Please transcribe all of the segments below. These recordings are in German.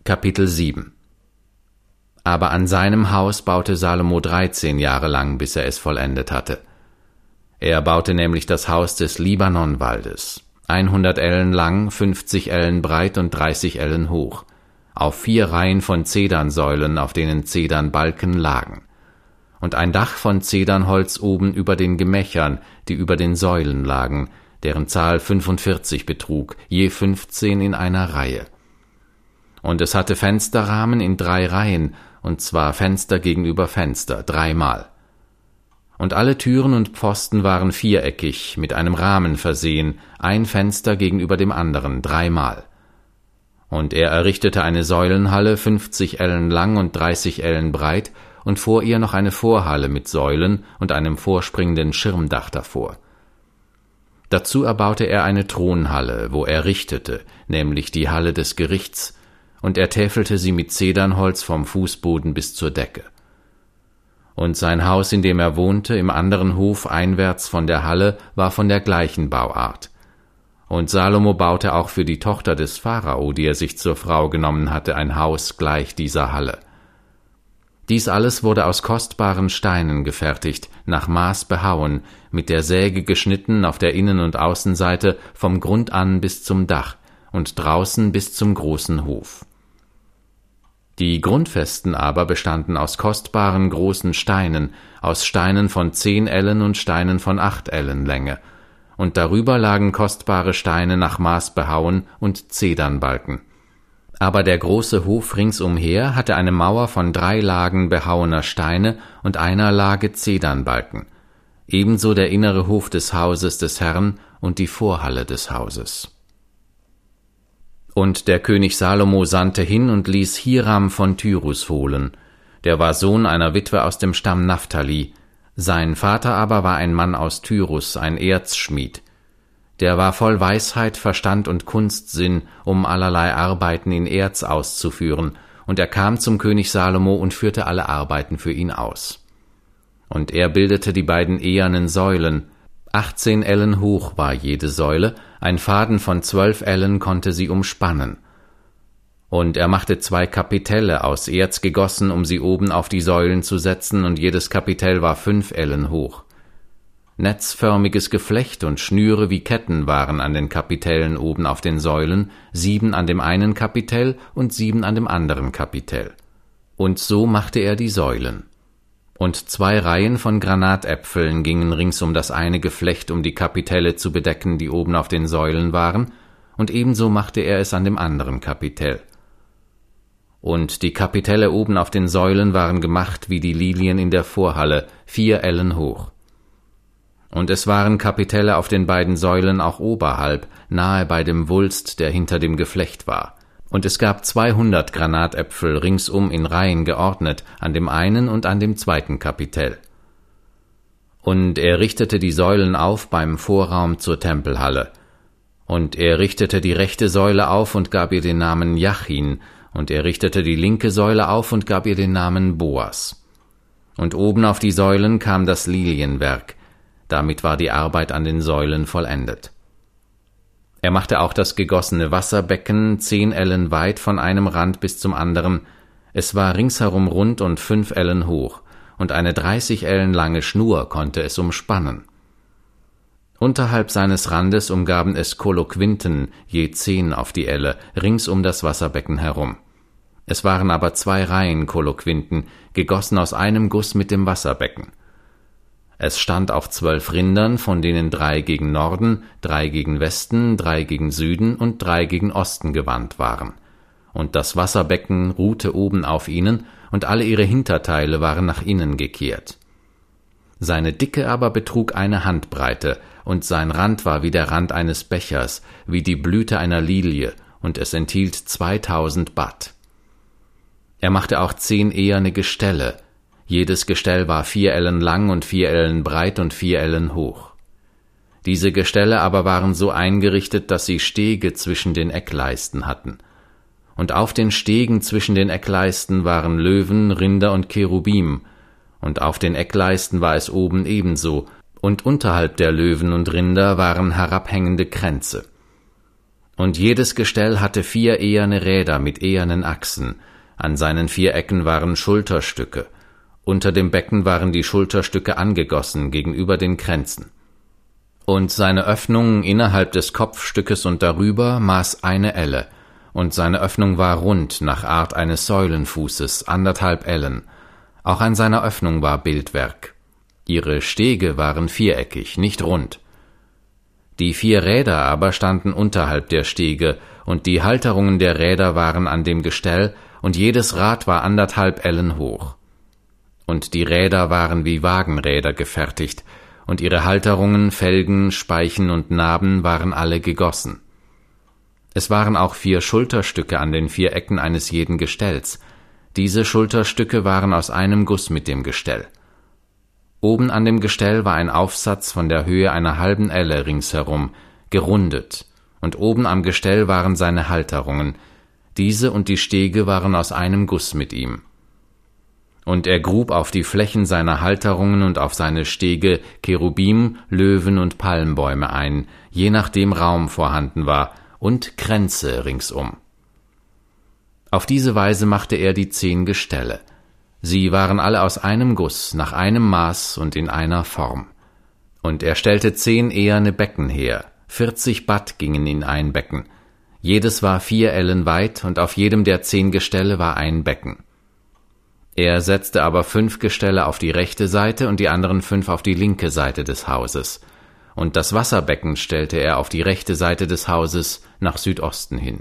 Kapitel 7. Aber an seinem Haus baute Salomo 13 Jahre lang, bis er es vollendet hatte. Er baute nämlich das Haus des Libanonwaldes, 100 Ellen lang, 50 Ellen breit und 30 Ellen hoch, auf 4 Reihen von Zedernsäulen, auf denen Zedernbalken lagen, und ein Dach von Zedernholz oben über den Gemächern, die über den Säulen lagen, deren Zahl 45 betrug, je 15 in einer Reihe. Und es hatte Fensterrahmen in 3 Reihen, und zwar Fenster gegenüber Fenster, 3-mal. Und alle Türen und Pfosten waren viereckig, mit einem Rahmen versehen, ein Fenster gegenüber dem anderen, 3-mal. Und er errichtete eine Säulenhalle, 50 Ellen lang und 30 Ellen breit, und vor ihr noch eine Vorhalle mit Säulen und einem vorspringenden Schirmdach davor. Dazu erbaute er eine Thronhalle, wo er richtete, nämlich die Halle des Gerichts, und er täfelte sie mit Zedernholz vom Fußboden bis zur Decke. Und sein Haus, in dem er wohnte, im anderen Hof einwärts von der Halle, war von der gleichen Bauart. Und Salomo baute auch für die Tochter des Pharao, die er sich zur Frau genommen hatte, ein Haus gleich dieser Halle. Dies alles wurde aus kostbaren Steinen gefertigt, nach Maß behauen, mit der Säge geschnitten auf der Innen- und Außenseite vom Grund an bis zum Dach und draußen bis zum großen Hof. Die Grundfesten aber bestanden aus kostbaren großen Steinen, aus Steinen von 10 Ellen und Steinen von 8 Ellen Länge, und darüber lagen kostbare Steine nach Maß behauen und Zedernbalken. Aber der große Hof ringsumher hatte eine Mauer von 3 Lagen behauener Steine und einer Lage Zedernbalken, ebenso der innere Hof des Hauses des Herrn und die Vorhalle des Hauses. Und der König Salomo sandte hin und ließ Hiram von Tyrus holen. Der war Sohn einer Witwe aus dem Stamm Naphtali. Sein Vater aber war ein Mann aus Tyrus, ein Erzschmied. Der war voll Weisheit, Verstand und Kunstsinn, um allerlei Arbeiten in Erz auszuführen, und er kam zum König Salomo und führte alle Arbeiten für ihn aus. Und er bildete die beiden ehernen Säulen. 18 Ellen hoch war jede Säule, ein Faden von 12 Ellen konnte sie umspannen. Und er machte 2 Kapitelle aus Erz gegossen, um sie oben auf die Säulen zu setzen, und jedes Kapitell war 5 Ellen hoch. Netzförmiges Geflecht und Schnüre wie Ketten waren an den Kapitellen oben auf den Säulen, 7 an dem einen Kapitell und 7 an dem anderen Kapitell. Und so machte er die Säulen. Und 2 Reihen von Granatäpfeln gingen rings um das eine Geflecht, um die Kapitelle zu bedecken, die oben auf den Säulen waren, und ebenso machte er es an dem anderen Kapitell. Und die Kapitelle oben auf den Säulen waren gemacht wie die Lilien in der Vorhalle, 4 Ellen hoch. Und es waren Kapitelle auf den beiden Säulen auch oberhalb, nahe bei dem Wulst, der hinter dem Geflecht war. Und es gab 200 Granatäpfel ringsum in Reihen geordnet, an dem einen und an dem zweiten Kapitell. Und er richtete die Säulen auf beim Vorraum zur Tempelhalle. Und er richtete die rechte Säule auf und gab ihr den Namen Jachin, und er richtete die linke Säule auf und gab ihr den Namen Boas. Und oben auf die Säulen kam das Lilienwerk. Damit war die Arbeit an den Säulen vollendet. Er machte auch das gegossene Wasserbecken 10 Ellen weit von einem Rand bis zum anderen. Es war ringsherum rund und 5 Ellen hoch, und eine 30 Ellen lange Schnur konnte es umspannen. Unterhalb seines Randes umgaben es Koloquinten, je 10 auf die Elle, rings um das Wasserbecken herum. Es waren aber 2 Reihen Koloquinten, gegossen aus einem Guss mit dem Wasserbecken. Es stand auf 12 Rindern, von denen 3 gegen Norden, 3 gegen Westen, 3 gegen Süden und 3 gegen Osten gewandt waren. Und das Wasserbecken ruhte oben auf ihnen, und alle ihre Hinterteile waren nach innen gekehrt. Seine Dicke aber betrug eine Handbreite, und sein Rand war wie der Rand eines Bechers, wie die Blüte einer Lilie, und es enthielt 2000 Bath. Er machte auch 10 eherne Gestelle. Jedes Gestell war 4 Ellen lang und 4 Ellen breit und 4 Ellen hoch. Diese Gestelle aber waren so eingerichtet, dass sie Stege zwischen den Eckleisten hatten. Und auf den Stegen zwischen den Eckleisten waren Löwen, Rinder und Cherubim, und auf den Eckleisten war es oben ebenso, und unterhalb der Löwen und Rinder waren herabhängende Kränze. Und jedes Gestell hatte 4 eherne Räder mit ehernen Achsen, an seinen 4 Ecken waren Schulterstücke, unter dem Becken waren die Schulterstücke angegossen gegenüber den Kränzen. Und seine Öffnung innerhalb des Kopfstückes und darüber maß 1 Elle, und seine Öffnung war rund nach Art eines Säulenfußes, 1,5 Ellen. Auch an seiner Öffnung war Bildwerk. Ihre Stege waren viereckig, nicht rund. Die 4 Räder aber standen unterhalb der Stege, und die Halterungen der Räder waren an dem Gestell, und jedes Rad war 1,5 Ellen hoch. Und die Räder waren wie Wagenräder gefertigt, und ihre Halterungen, Felgen, Speichen und Naben waren alle gegossen. Es waren auch 4 Schulterstücke an den 4 Ecken eines jeden Gestells. Diese Schulterstücke waren aus einem Guss mit dem Gestell. Oben an dem Gestell war ein Aufsatz von der Höhe einer halben Elle ringsherum, gerundet, und oben am Gestell waren seine Halterungen. Diese und die Stege waren aus einem Guss mit ihm. Und er grub auf die Flächen seiner Halterungen und auf seine Stege Cherubim, Löwen und Palmbäume ein, je nachdem Raum vorhanden war, und Kränze ringsum. Auf diese Weise machte er die 10 Gestelle. Sie waren alle aus einem Guss, nach einem Maß und in einer Form. Und er stellte 10 eherne Becken her, 40 Bad gingen in ein Becken. Jedes war 4 Ellen weit, und auf jedem der 10 Gestelle war ein Becken. Er setzte aber 5 Gestelle auf die rechte Seite und die anderen 5 auf die linke Seite des Hauses. Und das Wasserbecken stellte er auf die rechte Seite des Hauses nach Südosten hin.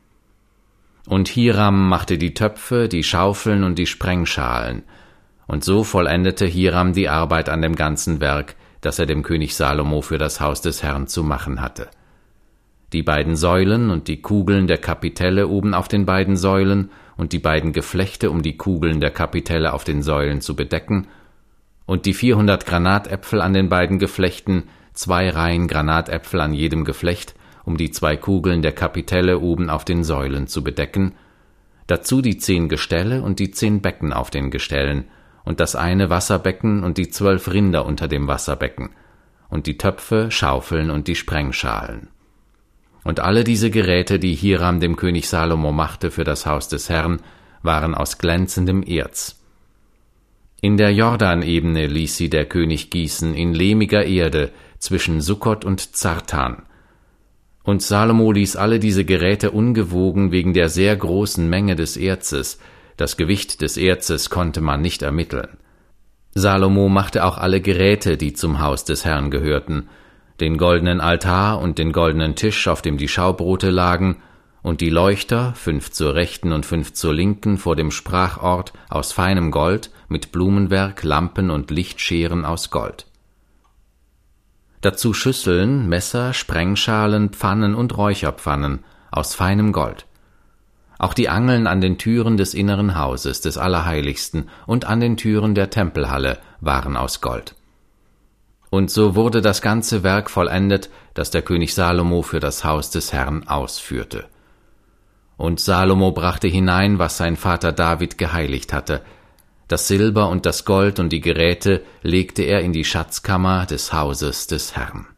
Und Hiram machte die Töpfe, die Schaufeln und die Sprengschalen. Und so vollendete Hiram die Arbeit an dem ganzen Werk, das er dem König Salomo für das Haus des Herrn zu machen hatte. Die beiden Säulen und die Kugeln der Kapitelle oben auf den beiden Säulen und die beiden Geflechte, um die Kugeln der Kapitelle auf den Säulen zu bedecken, und die 400 Granatäpfel an den beiden Geflechten, 2 Reihen Granatäpfel an jedem Geflecht, um die 2 Kugeln der Kapitelle oben auf den Säulen zu bedecken, dazu die 10 Gestelle und die 10 Becken auf den Gestellen, und das eine Wasserbecken und die 12 Rinder unter dem Wasserbecken, und die Töpfe, Schaufeln und die Sprengschalen. Und alle diese Geräte, die Hiram dem König Salomo machte für das Haus des Herrn, waren aus glänzendem Erz. In der Jordanebene ließ sie der König gießen, in lehmiger Erde, zwischen Sukkot und Zartan. Und Salomo ließ alle diese Geräte ungewogen wegen der sehr großen Menge des Erzes. Das Gewicht des Erzes konnte man nicht ermitteln. Salomo machte auch alle Geräte, die zum Haus des Herrn gehörten, den goldenen Altar und den goldenen Tisch, auf dem die Schaubrote lagen, und die Leuchter, 5 zur rechten und 5 zur linken, vor dem Sprachort aus feinem Gold, mit Blumenwerk, Lampen und Lichtscheren aus Gold. Dazu Schüsseln, Messer, Sprengschalen, Pfannen und Räucherpfannen aus feinem Gold. Auch die Angeln an den Türen des inneren Hauses, des Allerheiligsten, und an den Türen der Tempelhalle waren aus Gold. Und so wurde das ganze Werk vollendet, das der König Salomo für das Haus des Herrn ausführte. Und Salomo brachte hinein, was sein Vater David geheiligt hatte. Das Silber und das Gold und die Geräte legte er in die Schatzkammer des Hauses des Herrn.